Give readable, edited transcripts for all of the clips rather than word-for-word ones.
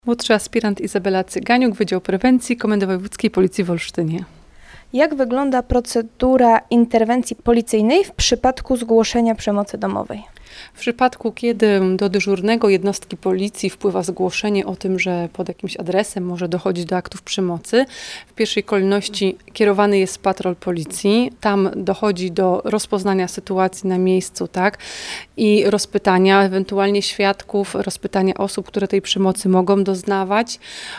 Młodszy aspirant Izabela Cyganiuk, Wydział Prewencji Komendy Wojewódzkiej Policji w Olsztynie. Jak wygląda procedura interwencji policyjnej w przypadku zgłoszenia przemocy domowej? W przypadku, kiedy do dyżurnego jednostki policji wpływa zgłoszenie o tym, że pod jakimś adresem może dochodzić do aktów przemocy, w pierwszej kolejności kierowany jest patrol policji. Tam dochodzi do rozpoznania sytuacji na miejscu, tak? I rozpytania ewentualnie świadków, rozpytania osób, które tej przemocy mogą doznawać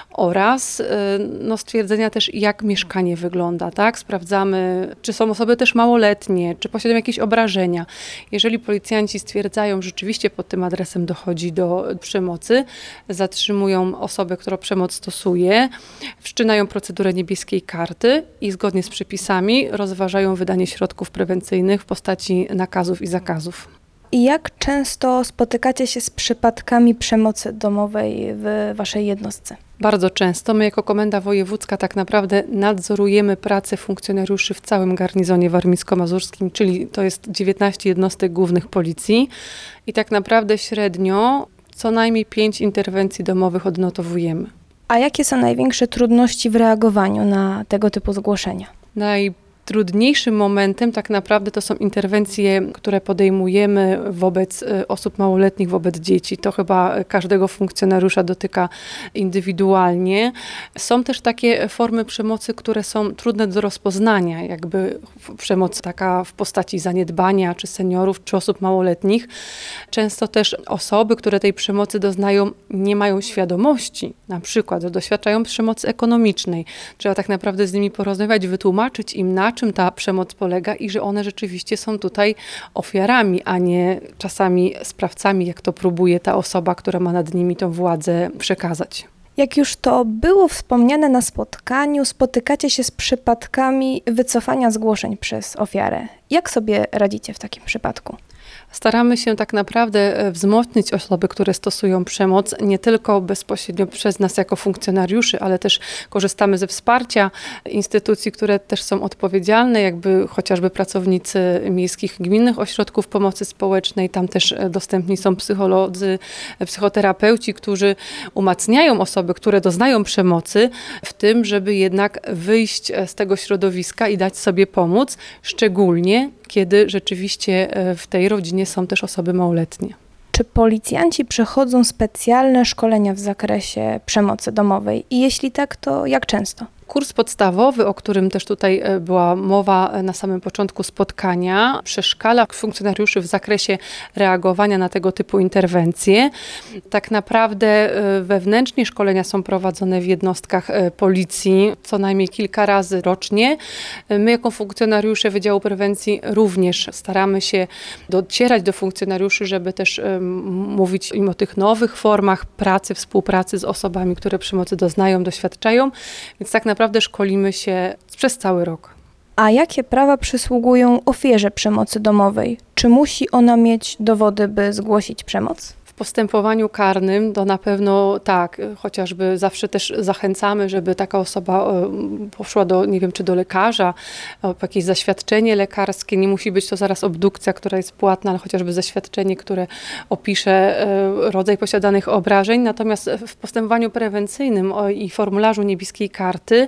oraz stwierdzenia też, jak mieszkanie wygląda, tak? Sprawdzamy, czy są osoby też małoletnie, czy posiadają jakieś obrażenia. Jeżeli policjanci stwierdzają, że rzeczywiście pod tym adresem dochodzi do przemocy, zatrzymują osobę, która przemoc stosuje, wszczynają procedurę niebieskiej karty i zgodnie z przepisami rozważają wydanie środków prewencyjnych w postaci nakazów i zakazów. I jak często spotykacie się z przypadkami przemocy domowej w waszej jednostce? Bardzo często. My jako Komenda Wojewódzka tak naprawdę nadzorujemy pracę funkcjonariuszy w całym garnizonie warmińsko-mazurskim, czyli to jest 19 jednostek głównych policji i tak naprawdę średnio co najmniej 5 interwencji domowych odnotowujemy. A jakie są największe trudności w reagowaniu na tego typu zgłoszenia? Najtrudniejszym momentem tak naprawdę to są interwencje, które podejmujemy wobec osób małoletnich, wobec dzieci. To chyba każdego funkcjonariusza dotyka indywidualnie. Są też takie formy przemocy, które są trudne do rozpoznania, jakby przemoc taka w postaci zaniedbania, czy seniorów, czy osób małoletnich. Często też osoby, które tej przemocy doznają, nie mają świadomości, na przykład doświadczają przemocy ekonomicznej. Trzeba tak naprawdę z nimi porozmawiać, wytłumaczyć im, na czym ta przemoc polega i że one rzeczywiście są tutaj ofiarami, a nie czasami sprawcami, jak to próbuje ta osoba, która ma nad nimi tą władzę przekazać. Jak już to było wspomniane na spotkaniu, spotykacie się z przypadkami wycofania zgłoszeń przez ofiarę. Jak sobie radzicie w takim przypadku? Staramy się tak naprawdę wzmocnić osoby, które stosują przemoc, nie tylko bezpośrednio przez nas jako funkcjonariuszy, ale też korzystamy ze wsparcia instytucji, które też są odpowiedzialne, jakby chociażby pracownicy miejskich, gminnych ośrodków pomocy społecznej. Tam też dostępni są psycholodzy, psychoterapeuci, którzy umacniają osoby, które doznają przemocy w tym, żeby jednak wyjść z tego środowiska i dać sobie pomóc, szczególnie kiedy rzeczywiście w tej rodzinie są też osoby małoletnie. Czy policjanci przechodzą specjalne szkolenia w zakresie przemocy domowej? I jeśli tak, to jak często? Kurs podstawowy, o którym też tutaj była mowa na samym początku spotkania, przeszkala funkcjonariuszy w zakresie reagowania na tego typu interwencje. Tak naprawdę wewnętrznie szkolenia są prowadzone w jednostkach policji co najmniej kilka razy rocznie. My jako funkcjonariusze Wydziału Prewencji również staramy się docierać do funkcjonariuszy, żeby też mówić im o tych nowych formach pracy, współpracy z osobami, które przemocy doznają, doświadczają. Więc tak naprawdę szkolimy się przez cały rok. A jakie prawa przysługują ofierze przemocy domowej? Czy musi ona mieć dowody, by zgłosić przemoc? W postępowaniu karnym to na pewno tak, chociażby zawsze też zachęcamy, żeby taka osoba poszła do lekarza, po jakieś zaświadczenie lekarskie. Nie musi być to zaraz obdukcja, która jest płatna, ale chociażby zaświadczenie, które opisze rodzaj posiadanych obrażeń. Natomiast w postępowaniu prewencyjnym i formularzu niebieskiej karty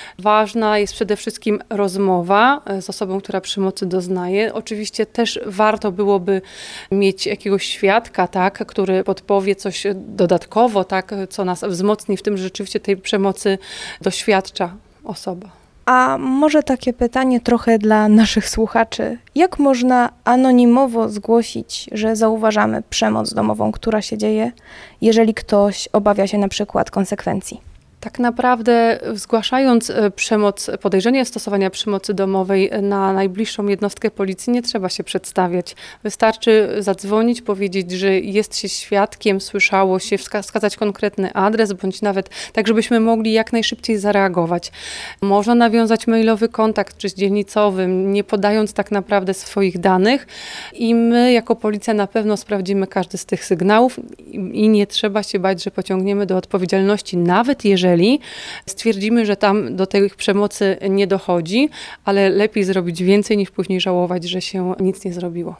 ważna jest przede wszystkim rozmowa z osobą, która przemocy doznaje. Oczywiście też warto byłoby mieć jakiegoś świadka, tak, który podpowie coś dodatkowo, tak, co nas wzmocni w tym, że rzeczywiście tej przemocy doświadcza osoba. A może takie pytanie trochę dla naszych słuchaczy. Jak można anonimowo zgłosić, że zauważamy przemoc domową, która się dzieje, jeżeli ktoś obawia się na przykład konsekwencji? Tak naprawdę zgłaszając przemoc, podejrzenie stosowania przemocy domowej na najbliższą jednostkę policji nie trzeba się przedstawiać. Wystarczy zadzwonić, powiedzieć, że jest się świadkiem, słyszało się, wskazać konkretny adres, bądź nawet tak, żebyśmy mogli jak najszybciej zareagować. Można nawiązać mailowy kontakt czy z dzielnicowym, nie podając tak naprawdę swoich danych i my jako policja na pewno sprawdzimy każdy z tych sygnałów i nie trzeba się bać, że pociągniemy do odpowiedzialności, nawet jeżeli stwierdzimy, że tam do tej przemocy nie dochodzi, ale lepiej zrobić więcej niż później żałować, że się nic nie zrobiło.